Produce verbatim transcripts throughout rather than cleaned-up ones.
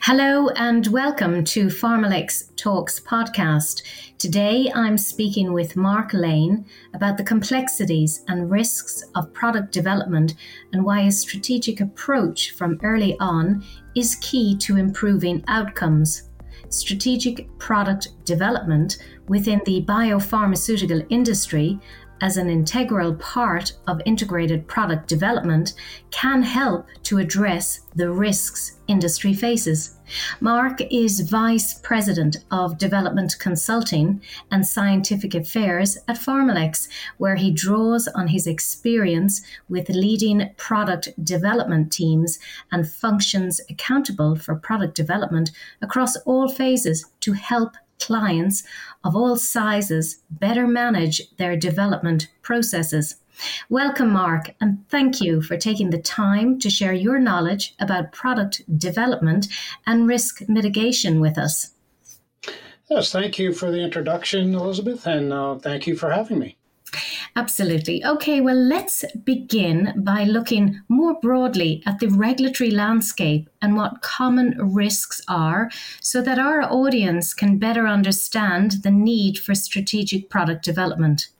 Hello and welcome to PharmaLex Talks podcast. Today I'm speaking with Mark Lane about the complexities and risks of product development and why a strategic approach from early on is key to improving outcomes. Strategic product development within the biopharmaceutical industry as an integral part of integrated product development can help to address the risks industry faces. Mark is Vice President of Development Consulting and Scientific Affairs at PharmaLex, where he draws on his experience with leading product development teams and functions accountable for product development across all phases to help clients of all sizes better manage their development processes. Welcome, Mark, and thank you for taking the time to share your knowledge about product development and risk mitigation with us. Yes, thank you for the introduction, Elizabeth, and uh, thank you for having me. Absolutely. Okay, well, let's begin by looking more broadly at the regulatory landscape and what common risks are so that our audience can better understand the need for strategic product development.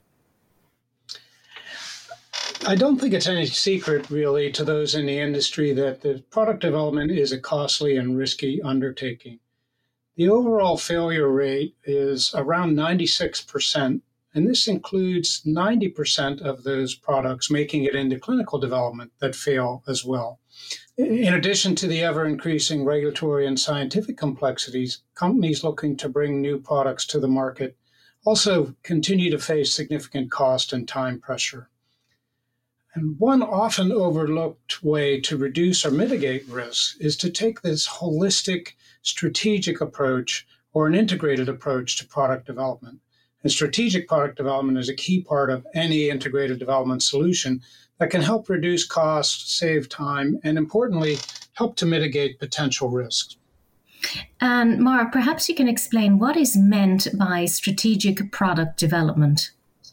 I don't think it's any secret, really, to those in the industry that the product development is a costly and risky undertaking. The overall failure rate is around ninety-six percent. And this includes ninety percent of those products making it into clinical development that fail as well. In addition to the ever-increasing regulatory and scientific complexities, companies looking to bring new products to the market also continue to face significant cost and time pressure. And one often overlooked way to reduce or mitigate risks is to take this holistic, strategic approach or an integrated approach to product development. And strategic product development is a key part of any integrated development solution that can help reduce costs, save time, and importantly, help to mitigate potential risks. And Mark, perhaps you can explain what is meant by strategic product development.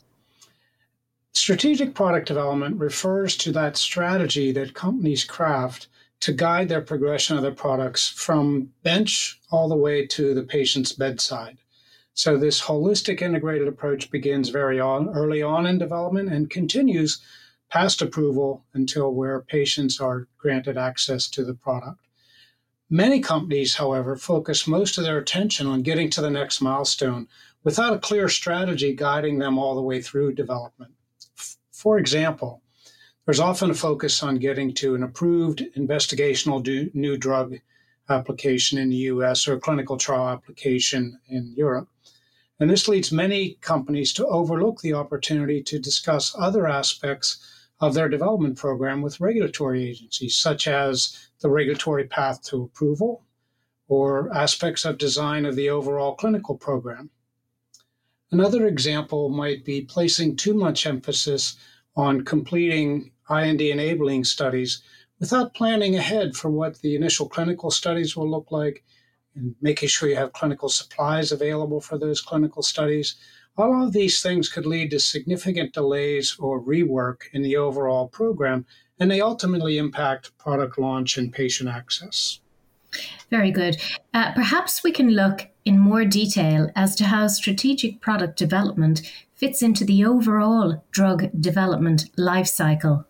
Strategic product development refers to that strategy that companies craft to guide their progression of their products from bench all the way to the patient's bedside. So this holistic integrated approach begins very on, early on in development and continues past approval until where patients are granted access to the product. Many companies, however, focus most of their attention on getting to the next milestone without a clear strategy guiding them all the way through development. F- for example, there's often a focus on getting to an approved investigational do- new drug application in the U S or a clinical trial application in Europe. And this leads many companies to overlook the opportunity to discuss other aspects of their development program with regulatory agencies, such as the regulatory path to approval or aspects of design of the overall clinical program. Another example might be placing too much emphasis on completing I N D enabling studies without planning ahead for what the initial clinical studies will look like, and making sure you have clinical supplies available for those clinical studies. All of these things could lead to significant delays or rework in the overall program, and they ultimately impact product launch and patient access. Very good. Uh, perhaps we can look in more detail as to how strategic product development fits into the overall drug development life cycle.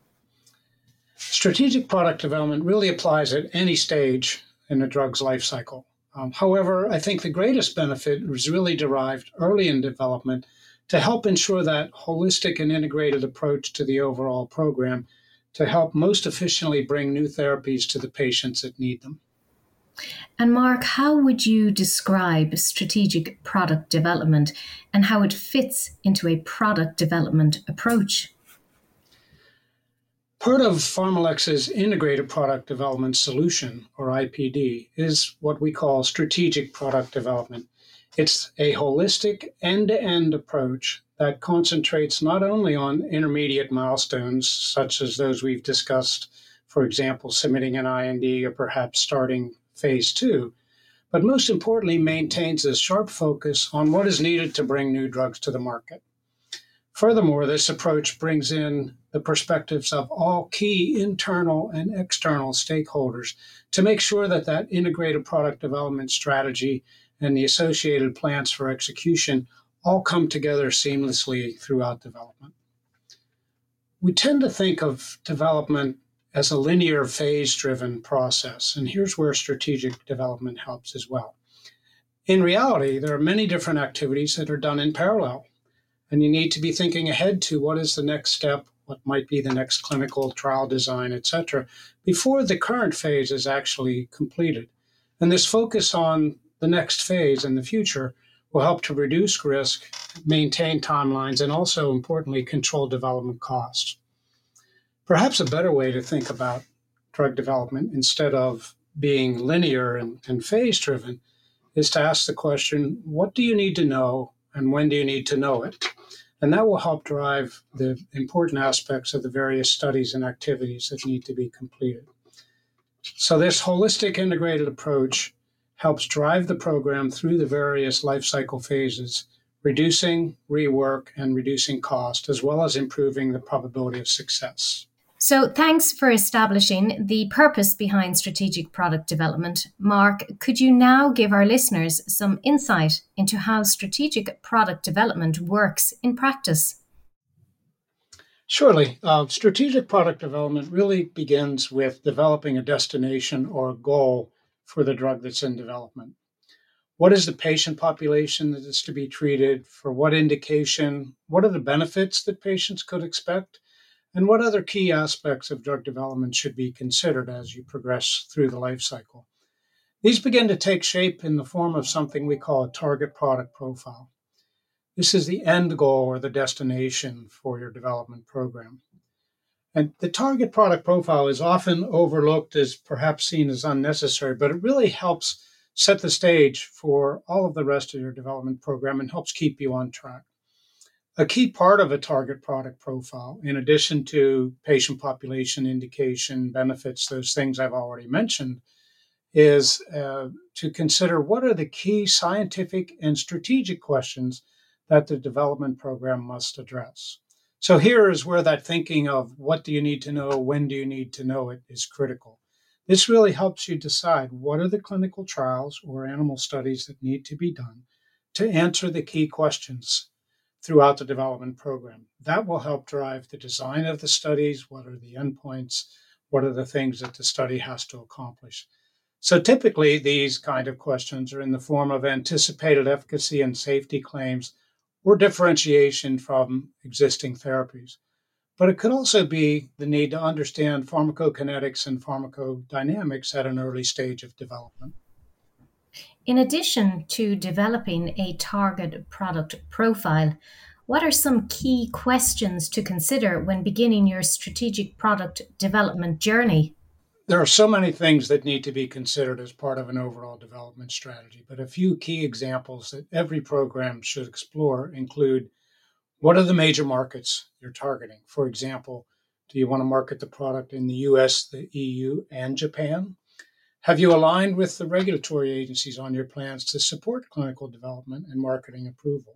Strategic product development really applies at any stage in a drug's life cycle. Um, however, I think the greatest benefit is really derived early in development to help ensure that holistic and integrated approach to the overall program to help most efficiently bring new therapies to the patients that need them. And Mark, how would you describe strategic product development and how it fits into a product development approach? Part of PharmaLex's integrated product development solution, or I P D, is what we call strategic product development. It's a holistic end-to-end approach that concentrates not only on intermediate milestones, such as those we've discussed, for example, submitting an I N D or perhaps starting phase two, but most importantly maintains a sharp focus on what is needed to bring new drugs to the market. Furthermore, this approach brings in the perspectives of all key internal and external stakeholders to make sure that that integrated product development strategy and the associated plans for execution all come together seamlessly throughout development. We tend to think of development as a linear phase-driven process, and here's where strategic development helps as well. In reality, there are many different activities that are done in parallel. And you need to be thinking ahead to what is the next step, what might be the next clinical trial design, et cetera, before the current phase is actually completed. And this focus on the next phase in the future will help to reduce risk, maintain timelines, and also, importantly, control development costs. Perhaps a better way to think about drug development, instead of being linear and, and phase-driven, is to ask the question, what do you need to know and when do you need to know it? And that will help drive the important aspects of the various studies and activities that need to be completed. So this holistic integrated approach helps drive the program through the various life cycle phases, reducing rework and reducing cost, as well as improving the probability of success. So thanks for establishing the purpose behind strategic product development. Mark, could you now give our listeners some insight into how strategic product development works in practice? Surely. Uh, strategic product development really begins with developing a destination or a goal for the drug that's in development. What is the patient population that is to be treated? For what indication? What are the benefits that patients could expect? And what other key aspects of drug development should be considered as you progress through the life cycle? These begin to take shape in the form of something we call a target product profile. This is the end goal or the destination for your development program. And the target product profile is often overlooked as perhaps seen as unnecessary, but it really helps set the stage for all of the rest of your development program and helps keep you on track. A key part of a target product profile, in addition to patient population, indication, benefits, those things I've already mentioned, is uh, to consider what are the key scientific and strategic questions that the development program must address. So here is where that thinking of what do you need to know, when do you need to know it is critical. This really helps you decide what are the clinical trials or animal studies that need to be done to answer the key questions throughout the development program. That will help drive the design of the studies. What are the endpoints? What are the things that the study has to accomplish? So typically, these kind of questions are in the form of anticipated efficacy and safety claims or differentiation from existing therapies. But it could also be the need to understand pharmacokinetics and pharmacodynamics at an early stage of development. In addition to developing a target product profile, what are some key questions to consider when beginning your strategic product development journey? There are so many things that need to be considered as part of an overall development strategy, but a few key examples that every program should explore include what are the major markets you're targeting? For example, do you want to market the product in the U S, the E U, and Japan? Have you aligned with the regulatory agencies on your plans to support clinical development and marketing approval?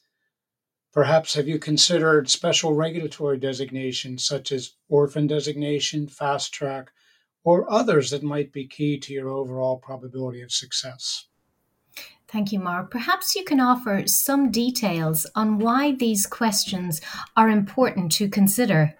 Perhaps have you considered special regulatory designations such as orphan designation, fast track, or others that might be key to your overall probability of success? Thank you, Mark. Perhaps you can offer some details on why these questions are important to consider.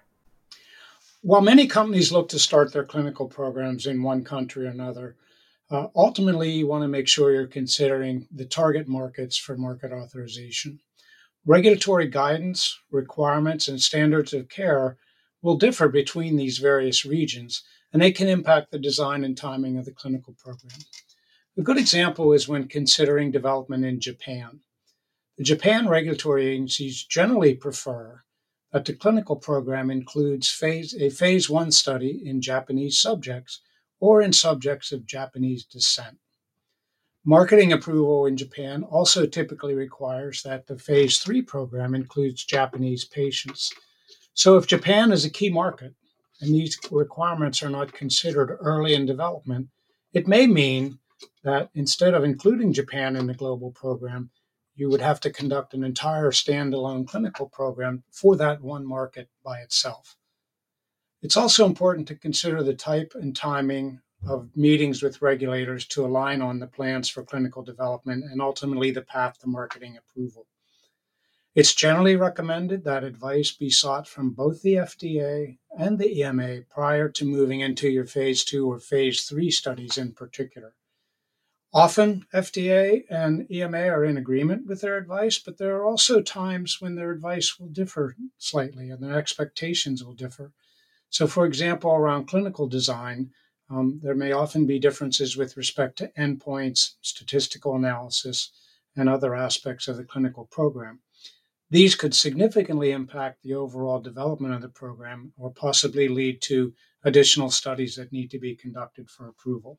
While many companies look to start their clinical programs in one country or another, uh, ultimately you want to make sure you're considering the target markets for market authorization. Regulatory guidance, requirements, and standards of care will differ between these various regions, and they can impact the design and timing of the clinical program. A good example is when considering development in Japan. The Japan regulatory agencies generally prefer that the clinical program includes phase, a phase one study in Japanese subjects or in subjects of Japanese descent. Marketing approval in Japan also typically requires that the phase three program includes Japanese patients. So if Japan is a key market and these requirements are not considered early in development, it may mean that instead of including Japan in the global program, You would have to conduct an entire standalone clinical program for that one market by itself. It's also important to consider the type and timing of meetings with regulators to align on the plans for clinical development and ultimately the path to marketing approval. It's generally recommended that advice be sought from both the F D A and the E M A prior to moving into your phase two or phase three studies in particular. Often, F D A and E M A are in agreement with their advice, but there are also times when their advice will differ slightly and their expectations will differ. So, for example, around clinical design, um, there may often be differences with respect to endpoints, statistical analysis, and other aspects of the clinical program. These could significantly impact the overall development of the program or possibly lead to additional studies that need to be conducted for approval.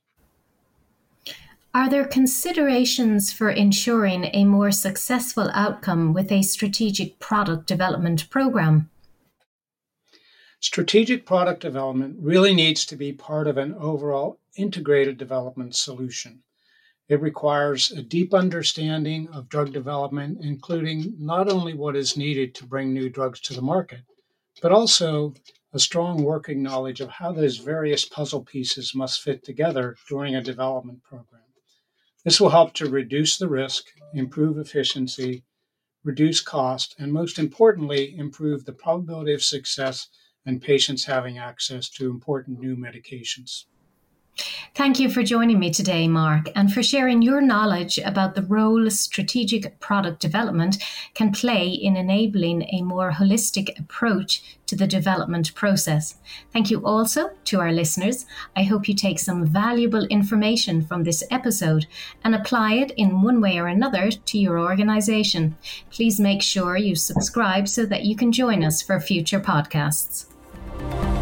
Are there considerations for ensuring a more successful outcome with a strategic product development program? Strategic product development really needs to be part of an overall integrated development solution. It requires a deep understanding of drug development, including not only what is needed to bring new drugs to the market, but also a strong working knowledge of how those various puzzle pieces must fit together during a development program. This will help to reduce the risk, improve efficiency, reduce cost, and most importantly, improve the probability of success and patients having access to important new medications. Thank you for joining me today, Mark, and for sharing your knowledge about the role strategic product development can play in enabling a more holistic approach to the development process. Thank you also to our listeners. I hope you take some valuable information from this episode and apply it in one way or another to your organization. Please make sure you subscribe so that you can join us for future podcasts.